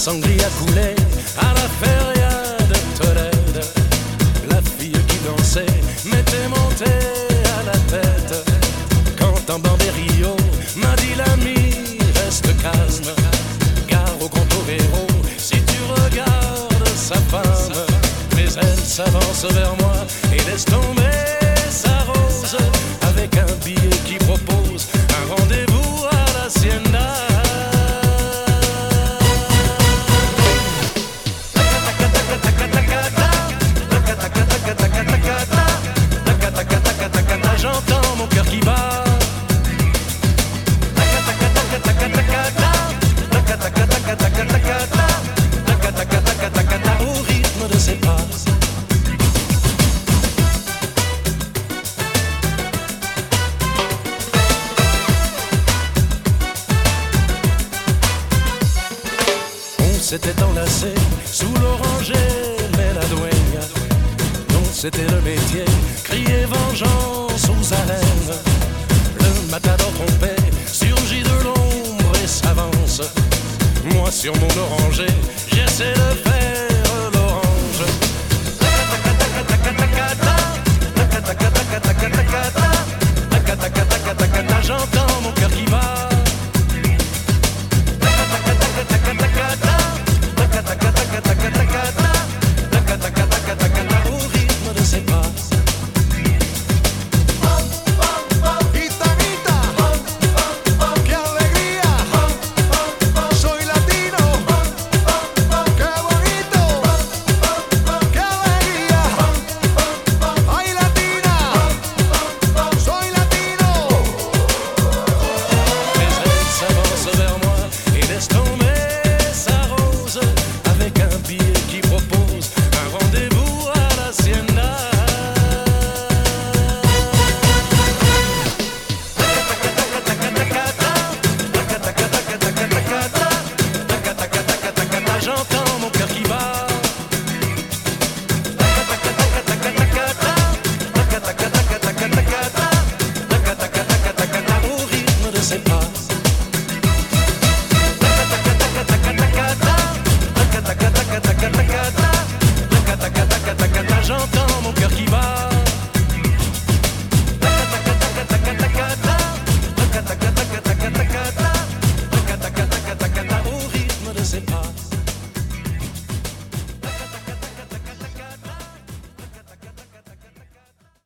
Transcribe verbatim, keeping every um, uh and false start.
sangria coulait à la feria de Tolède. La fille qui dansait m'était montée à la tête. Quand un Barbério m'a dit l'ami, reste calme, gare au Contovero si tu regardes sa femme. Mais elle s'avance vers moi et laisse tomber sa rose avec un billet qui propose un rendez-vous à l'hacienda. J'entends mon cœur qui bat. Au rythme de ses pas. On s'était enlacé sous l'oranger, mais la douane, non, c'était le métier, crier vengeance aux arènes. Le matador trompé surgit de l'ombre et s'avance. Moi sur mon oranger, j'essaie de faire l'orange. J'entends